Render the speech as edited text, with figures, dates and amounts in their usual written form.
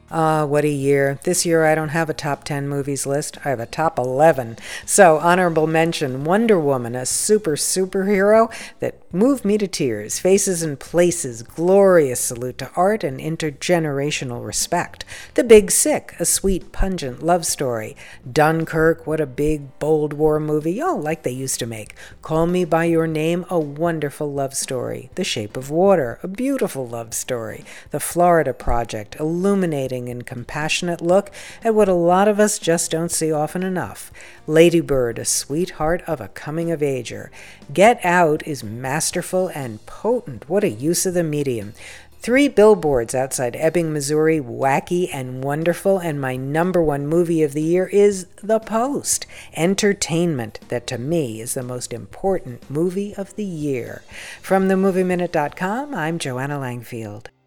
What a year. This year I don't have a top 10 movies list. I have a top 11. So, honorable mention Wonder Woman, a superhero that moved me to tears. Faces and Places, glorious salute to art and intergenerational respect. The Big Sick, a sweet, pungent love story. Dunkirk, what a big, bold war movie. Oh, like they used to make. Call Me By Your Name, a wonderful love story. The Shape of Water, a beautiful love story. The Florida Project, illuminating and compassionate look at what a lot of us just don't see often enough. Lady Bird, a sweetheart of a coming-of-ager. Get Out is masterful and potent. What a use of the medium. 3 Billboards Outside Ebbing, Missouri, wacky and wonderful, and my number one movie of the year is The Post, entertainment that to me is the most important movie of the year. From themovieminute.com, I'm Joanna Langfield.